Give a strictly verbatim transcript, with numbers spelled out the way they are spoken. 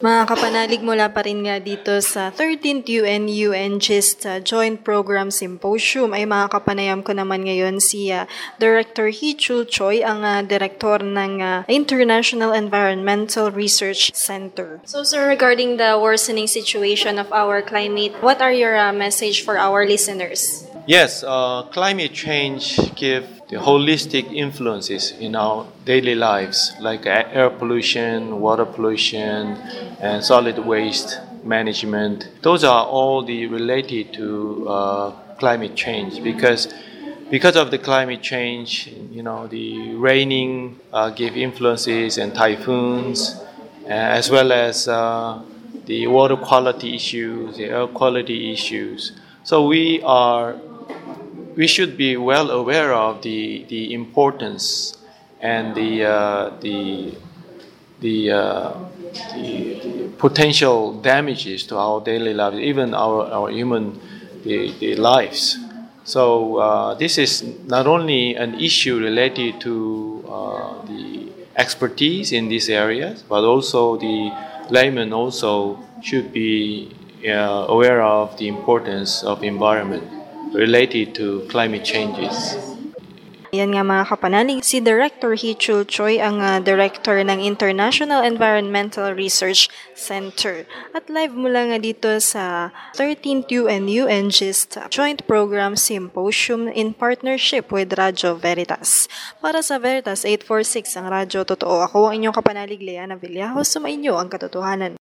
Mga kapanalig, mula pa rin nga dito sa thirteenth U N U N GIST uh, Joint Program Symposium ay mga kapanayam ko naman ngayon si uh, Director Hee-Chul Choi, ang uh, Direktor ng uh, International Environmental Research Center. So sir, regarding the worsening situation of our climate, what are your uh, message for our listeners? Yes, uh, climate change gives the holistic influences in our daily lives, like air pollution, water pollution, and solid waste management. Those are all the related to uh, climate change because because of the climate change, you know, the raining uh, give influences and typhoons, uh, as well as uh, the water quality issues, the air quality issues. So we are we should be well aware of the, the importance and the uh, the the, uh, the the potential damages to our daily lives, even our, our human the, the lives. So uh, this is not only an issue related to uh, the expertise in these areas, but also the layman also should be uh, aware of the importance of environment related to climate changes. Yan nga mga kapanalig, si Director Hee-Chul Choi, ang uh, Director ng International Environmental Research Center. At live mula nga dito sa thirteenth U N U N GIST Joint Program Symposium in partnership with Radyo Veritas. Para sa Veritas eight forty-six, ang Radyo Totoo, ako ang inyong kapanalig, Leana Villajo, sumainyo ang katotohanan.